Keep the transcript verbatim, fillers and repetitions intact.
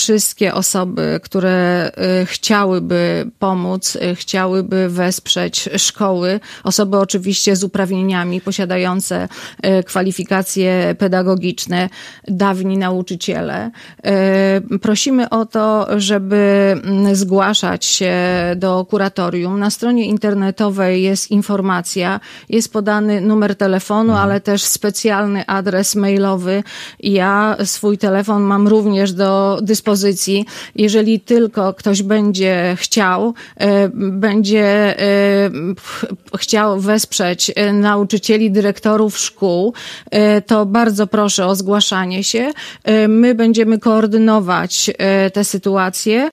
wszystkie osoby, które chciałyby pomóc, chciałyby wesprzeć szkoły, osoby oczywiście z uprawnieniami, posiadające kwalifikacje pedagogiczne, dawni nauczyciele. Prosimy o to, żeby zgłaszać się do kuratorium. Na stronie internetowej jest informacja, jest podany numer telefonu, ale też specjalny adres mailowy. Ja swój telefon mam również do dyspozycji. Jeżeli tylko ktoś będzie chciał, będzie chciał wesprzeć nauczycieli, dyrektorów szkół, to bardzo proszę o zgłaszanie się. My będziemy koordynować te sytuacje.